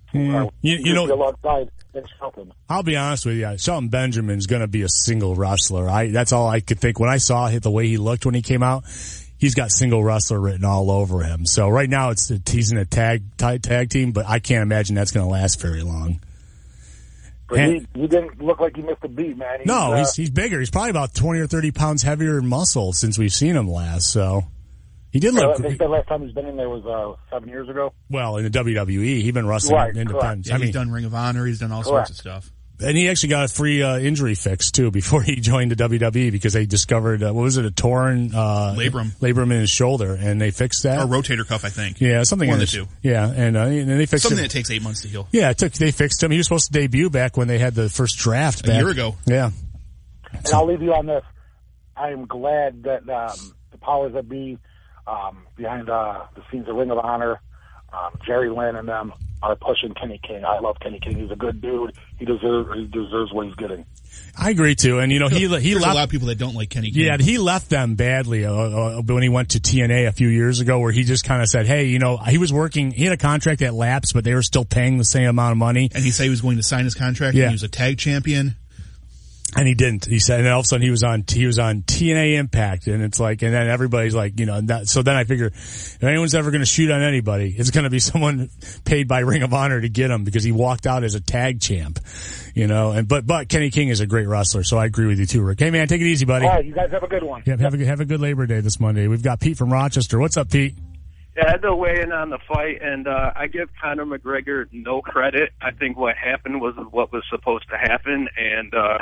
alongside than Shelton. I'll be honest with you, Shelton Benjamin's going to be a single wrestler. That's all I could think when I saw the way he looked when he came out. He's got single wrestler written all over him. So right now he's in a tag team, but I can't imagine that's going to last very long. But he didn't look like he missed a beat, man. He's bigger. He's probably about 20 or 30 pounds heavier in muscle since we've seen him last. So he did look. I think the last time he's been in there was 7 years ago. Well, in the WWE, he's been wrestling independent. Yeah, he's done Ring of Honor. He's done all sorts of stuff. And he actually got a free injury fix too before he joined the WWE because they discovered a torn labrum in his shoulder, and they fixed that. Or rotator cuff, I think. Yeah, something one in of the two. Yeah, and they fixed something him. that takes 8 months to heal. Yeah, they fixed him. He was supposed to debut back when they had the first draft a year ago. Yeah, and I'll leave you on this. I am glad that the powers that be behind the scenes of Ring of Honor, Jerry Lynn and them, are pushing Kenny King. I love Kenny King. He's a good dude. He deserves what he's getting. I agree too. And he left a lot of people that don't like Kenny King. Yeah, he left them badly when he went to TNA a few years ago, where he just kind of said, "Hey, he was working. He had a contract that lapsed, but they were still paying the same amount of money." And he said he was going to sign his contract. Yeah. And he was a tag champion. And he didn't. He said, and all of a sudden he was on TNA Impact, and it's like, and then everybody's like, so then I figure if anyone's ever going to shoot on anybody, it's going to be someone paid by Ring of Honor to get him because he walked out as a tag champ, but Kenny King is a great wrestler, so I agree with you too, Rick. Hey man, take it easy, buddy. All right, you guys have a good one. Yeah, have a good Labor Day this Monday. We've got Pete from Rochester. What's up, Pete? Yeah, I had to weigh in on the fight, and I give Conor McGregor no credit. I think what happened was what was supposed to happen, and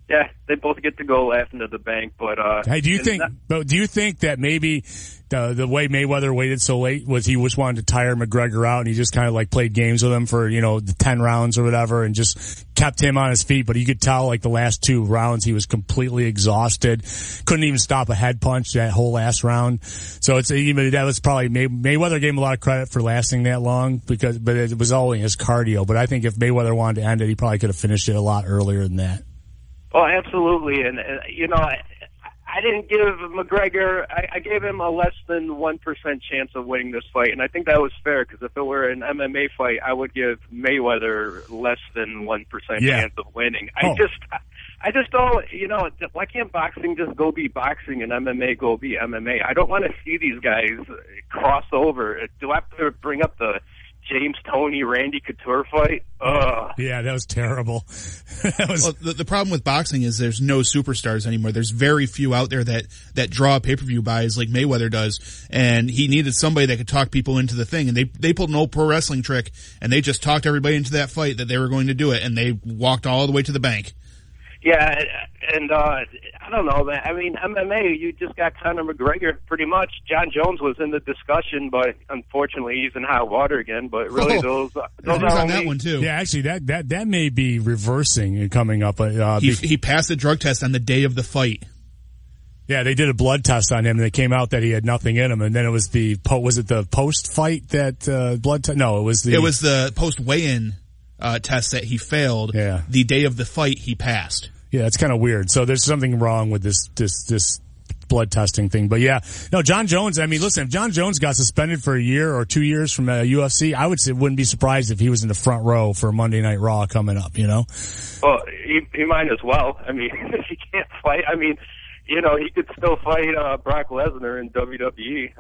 yeah, they both get to go laughing to the bank. But hey, do you think that maybe the way Mayweather waited so late was he just wanted to tire McGregor out, and he just kind of like played games with him for the 10 rounds or whatever, and just kept him on his feet? But you could tell like the last 2 rounds he was completely exhausted, couldn't even stop a head punch that whole last round. So that was probably Mayweather gave him a lot of credit for lasting that long but it was only his cardio. But I think if Mayweather wanted to end it, he probably could have finished it a lot earlier than that. Oh, absolutely. And I didn't give McGregor, I gave him a less than 1% chance of winning this fight. And I think that was fair, because if it were an MMA fight, I would give Mayweather less than 1% chance of winning. I just don't, why can't boxing just go be boxing and MMA go be MMA? I don't want to see these guys cross over. Do I have to bring up the James Toney, Randy Couture fight? Ugh. Yeah, that was terrible. Well, the problem with boxing is there's no superstars anymore. There's very few out there that draw pay-per-view buys like Mayweather does, and he needed somebody that could talk people into the thing, and they pulled an old pro wrestling trick, and they just talked everybody into that fight that they were going to do it, and they walked all the way to the bank. Yeah, and I don't know, man. I mean, MMA, you just got Conor McGregor pretty much. John Jones was in the discussion, but unfortunately he's in hot water again. But really, those are on that one too. Yeah, actually, that may be reversing and coming up. He passed the drug test on the day of the fight. Yeah, they did a blood test on him, and they came out that he had nothing in him. And then it was the post fight that blood test? No, it was the post weigh-in test that he failed. Yeah. The day of the fight, he passed. Yeah, it's kind of weird. So there's something wrong with this blood testing thing. But yeah, no, John Jones, I mean, listen, if John Jones got suspended for a year or 2 years from UFC, I wouldn't be surprised if he was in the front row for Monday Night Raw coming up, Well, he might as well. I mean, if he can't fight, I mean, he could still fight Brock Lesnar in WWE.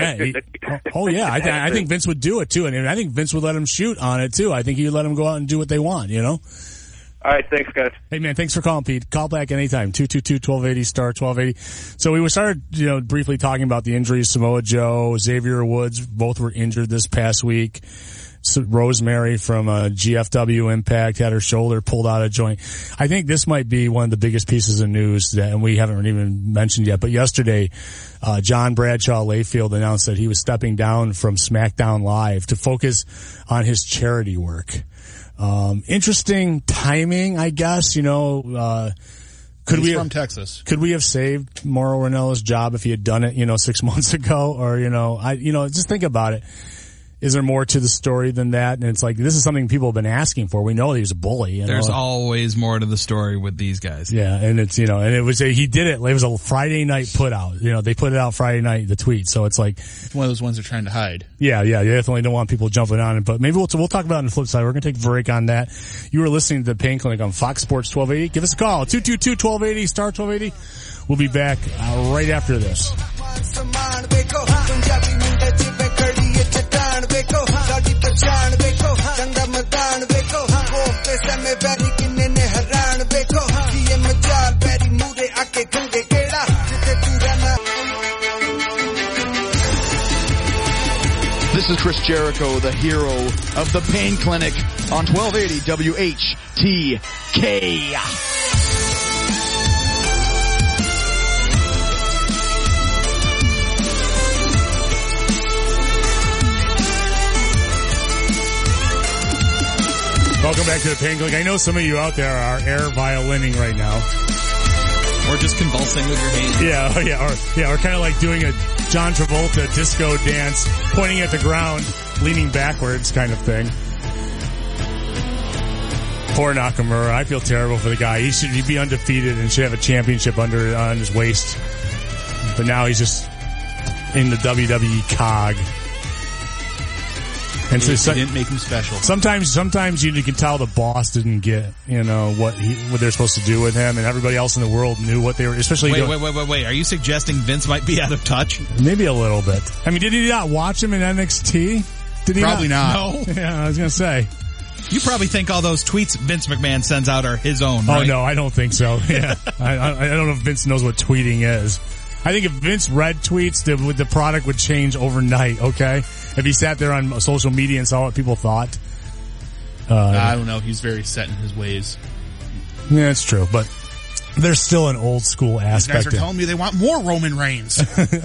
I think Vince would do it too, and I think Vince would let him shoot on it too. I think he would let him go out and do what they want, All right, thanks, guys. Hey, man, thanks for calling, Pete. Call back anytime, 222-1280, star 1280. So we started, briefly talking about the injuries. Samoa Joe, Xavier Woods, both were injured this past week. So Rosemary from GFW Impact had her shoulder pulled out of joint. I think this might be one of the biggest pieces of news and we haven't even mentioned yet. But yesterday, John Bradshaw Layfield announced that he was stepping down from SmackDown Live to focus on his charity work. Interesting timing, I guess. He's from Texas. Could we have saved Mauro Ranello's job if he had done it, 6 months ago? Or, just think about it. Is there more to the story than that? And it's like, this is something people have been asking for. We know he was a bully. There's always more to the story with these guys. Yeah. And it's, and it was, he did it. It was a Friday night put out. They put it out Friday night, the tweet. So it's like. It's one of those ones they're trying to hide. Yeah. You definitely don't want people jumping on it. But maybe we'll talk about it on the flip side. We're going to take a break on that. You were listening to the Pain Clinic on Fox Sports 1280. Give us a call. 222-1280, star 1280. We'll be back right after this. This is Chris Jericho, the hero of the Pain Clinic on 1280 WHTK. Welcome back to the Pain Clinic. I know some of you out there are air violining right now. Or just convulsing with your hands. Or kind of like doing a John Travolta disco dance, pointing at the ground, leaning backwards kind of thing. Poor Nakamura. I feel terrible for the guy. He'd be undefeated and should have a championship on his waist. But now he's just in the WWE cog. And so didn't make him special. Sometimes you can tell the boss didn't get, what they're supposed to do with him, and everybody else in the world knew what they were, especially. Wait. Are you suggesting Vince might be out of touch? Maybe a little bit. I mean, did he not watch him in NXT? Did he Probably not. No. Yeah, I was gonna say. You probably think all those tweets Vince McMahon sends out are his own, right? Oh no, I don't think so. Yeah. I don't know if Vince knows what tweeting is. I think if Vince read tweets, the product would change overnight, okay? If he sat there on social media and saw what people thought. I don't know. He's very set in his ways. Yeah, it's true. But There's still an old school These aspect. guys are telling me they want more Roman Reigns.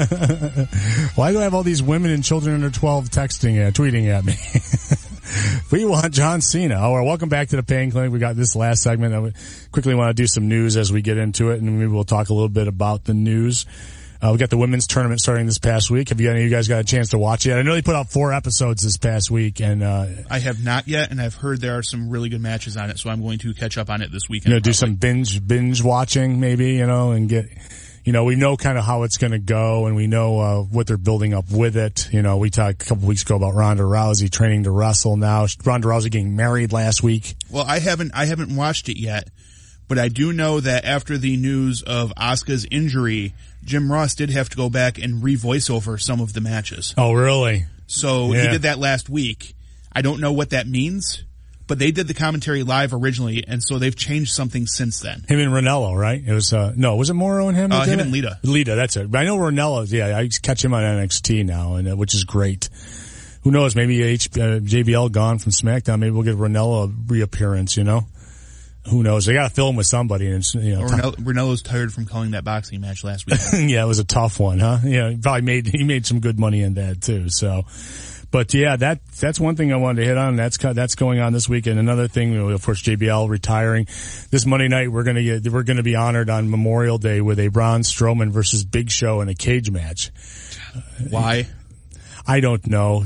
Why do I have all these women and children under 12 tweeting at me? We want John Cena. Oh, well, welcome back to the Pain Clinic. We got this last segment. I quickly want to do some news as we get into it, and maybe we'll talk a little bit about the news. We got the women's tournament starting this past week. Have you guys got a chance to watch it? I know they put out 4 episodes this past week, and I have not yet, and I've heard there are some really good matches on it, so I'm going to catch up on it this weekend. Do some binge watching, maybe, and get. We know kind of how it's going to go, and we know what they're building up with it. We talked a couple weeks ago about Ronda Rousey training to wrestle now. Ronda Rousey getting married last week. Well, I haven't watched it yet, but I do know that after the news of Asuka's injury, Jim Ross did have to go back and re-voice over some of the matches. Oh, really? So he did that last week. I don't know what that means, but they did the commentary live originally, and so they've changed something since then. Him and Ranello, right? It was, was it Morrow and him? Him and Lita. Lita, that's it. I know Ranello, I catch him on NXT now, and which is great. Who knows, maybe JBL gone from SmackDown, maybe we'll get Ranello a reappearance, Who knows? They got to fill him with somebody, and Ranello's tired from calling that boxing match last week. Yeah, it was a tough one, huh? Yeah, he made some good money in that too. So, but yeah, that's one thing I wanted to hit on. That's going on this week, and another thing, of course, JBL retiring this Monday night. We're gonna be honored on Memorial Day with a Braun Strowman versus Big Show in a cage match. Why? I don't know.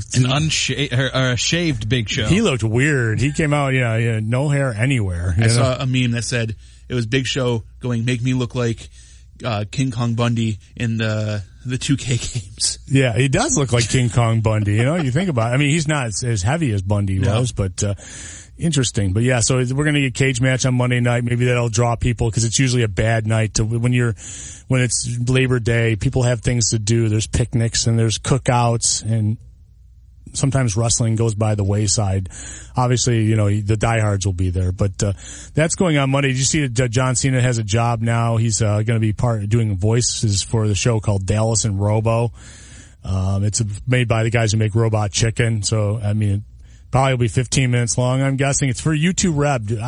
A shaved Big Show. He looked weird. He came out, no hair anywhere. I saw a meme that said it was Big Show going, make me look like King Kong Bundy in the 2K games. Yeah, he does look like King Kong Bundy. You think about it. I mean, he's not as heavy as Bundy was, but interesting. But yeah, so we're going to get cage match on Monday night. Maybe that'll draw people because it's usually a bad night when it's Labor Day. People have things to do. There's picnics and there's cookouts, and sometimes wrestling goes by the wayside. Obviously, the diehards will be there, but that's going on Monday. Did you see that John Cena has a job now? He's going to be doing voices for the show called Dallas and Robo. It's made by the guys who make Robot Chicken. So, I mean, probably will be 15 minutes long, I'm guessing. It's for YouTube Red. The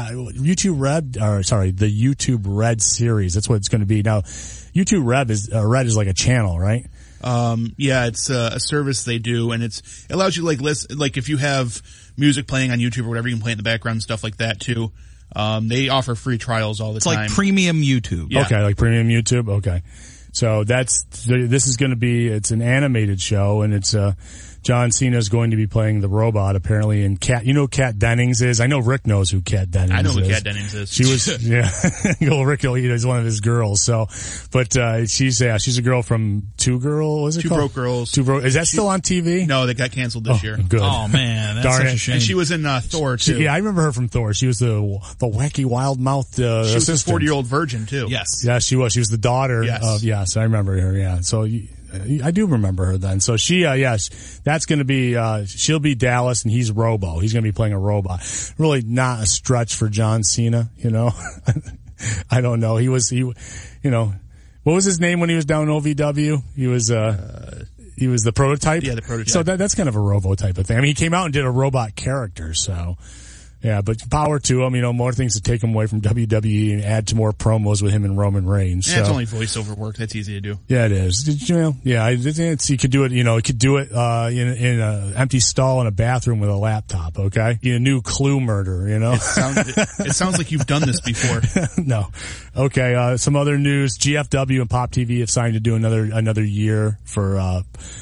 YouTube Red series. That's what it's going to be. Now, YouTube Red is like a channel, right? Yeah, it's a service they do, and it allows you listen, if you have music playing on YouTube or whatever, you can play it in the background and stuff like that too. They offer free trials all the time. It's like premium YouTube. Yeah. Okay, like premium YouTube. Okay. So this is going to be, it's an animated show, and it's, John Cena is going to be playing the robot, apparently, and Kat, who Kat Dennings is? I know Rick knows who Kat Dennings is. I know who Kat Dennings is. She was, yeah, Rick is one of his girls, so, but, she's a girl from Two Broke Girls. Is that still on TV? No, that got canceled this year. Good. Oh man, that's such a shame. And she was in, Thor too. Yeah, I remember her from Thor. She was the wacky wild-mouthed, she was assistant. a 40-year-old virgin too. Yes. Yeah, she was. She was the daughter of, yes, I remember her, yeah. So, I do remember her then. So she, that's going to be, she'll be Dallas and he's Robo. He's going to be playing a robot. Really not a stretch for John Cena, I don't know. What was his name when he was down in OVW? He was the Prototype. Yeah, the Prototype. So that's kind of a Robo type of thing. I mean, he came out and did a robot character, so. Yeah, but power to him, more things to take him away from WWE and add to more promos with him and Roman Reigns. Yeah, it's only voiceover work. That's easy to do. Yeah, it is. You could do it, he could do it, in an empty stall in a bathroom with a laptop, okay? A new Clue murder, It sounds like you've done this before. No. Okay, some other news. GFW and Pop TV have signed to do another year for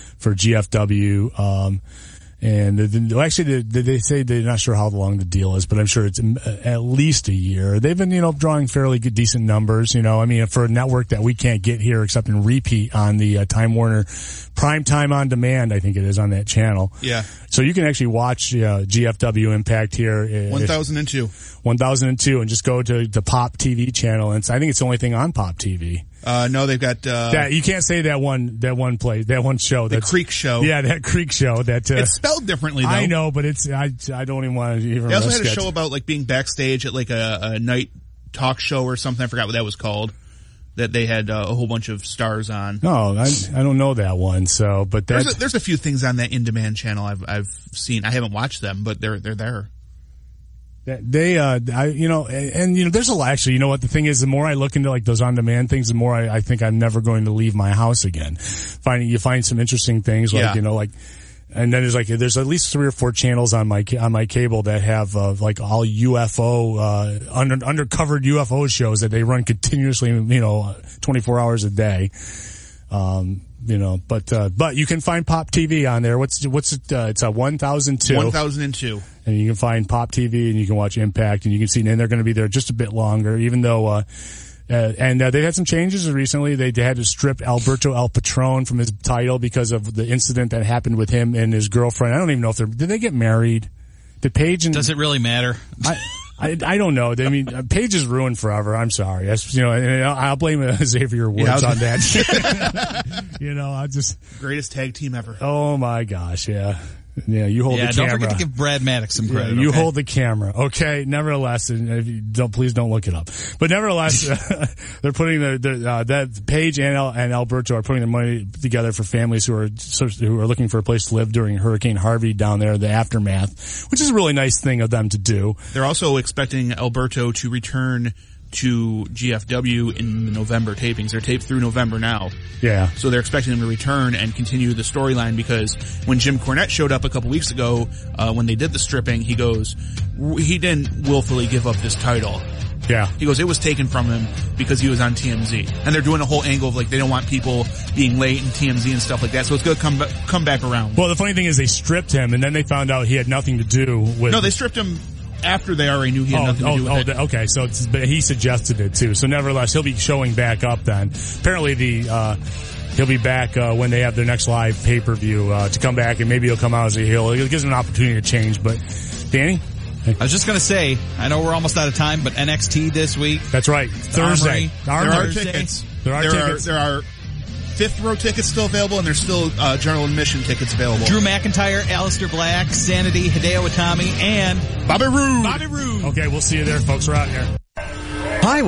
GFW. And they say they're not sure how long the deal is, but I'm sure it's at least a year. They've been, drawing fairly good, decent numbers, for a network that we can't get here except in repeat on the Time Warner Prime Time on Demand, I think it is, on that channel. Yeah. So you can actually watch GFW Impact here. 1002. 1002, and just go to the Pop TV channel, and I think it's the only thing on Pop TV. No, they've got, that, you can't say that one show. The Creek Show. Yeah, that Creek Show. It's spelled differently though. I know, but I don't even want to even They also risk had a it. show about being backstage at a night talk show or something. I forgot what that was called. That they had a whole bunch of stars on. No, I don't know that one. So, but there's a few things on that in-demand channel I've seen. I haven't watched them, but they're there. There's a lot. Actually, you know what the thing is? The more I look into like those on-demand things, the more I think I'm never going to leave my house again. You find some interesting things, like and then there's at least 3 or 4 channels on my cable that have like all UFO undercovered UFO shows that they run continuously, 24 hours a day. But you can find Pop TV on there. What's it? It's a 1002. 1002. And you can find Pop TV and you can watch Impact and you can see, and they're going to be there just a bit longer, even though, they had some changes recently. They had to strip Alberto El Patron from his title because of the incident that happened with him and his girlfriend. I don't even know did they get married? Did Paige and... Does it really matter? I don't know. I mean, Paige is ruined forever. I'm sorry. And I'll blame Xavier Woods on that. I just... Greatest tag team ever. Oh my gosh, yeah. Yeah, you hold the camera. Don't forget to give Brad Maddox some credit. You hold the camera, okay? Nevertheless, please don't look it up. But nevertheless, they're putting that Paige and Alberto are putting their money together for families who are looking for a place to live during Hurricane Harvey down there, the aftermath, which is a really nice thing of them to do. They're also expecting Alberto to return to GFW in the November tapings. They're taped through November now. Yeah. So they're expecting him to return and continue the storyline, because when Jim Cornette showed up a couple weeks ago, when they did the stripping, he goes, he didn't willfully give up this title. Yeah. He goes, it was taken from him because he was on TMZ. And they're doing a whole angle of like, they don't want people being late in TMZ and stuff like that. So it's going to come back around. Well, the funny thing is they stripped him and then they found out he had nothing to do with... No, they stripped him after they already knew he had nothing to do with it. Okay, so but he suggested it too. So nevertheless, he'll be showing back up then. Apparently he'll be back when they have their next live pay-per-view to come back, and maybe he'll come out as a heel. It gives him an opportunity to change. But Danny? I was just going to say, I know we're almost out of time, but NXT this week. That's right. Thursday. There are tickets. There are fifth row tickets still available, and there's still general admission tickets available. Drew McIntyre, Aleister Black, Sanity, Hideo Itami, and Bobby Roode. Okay, we'll see you there, folks. We're out here.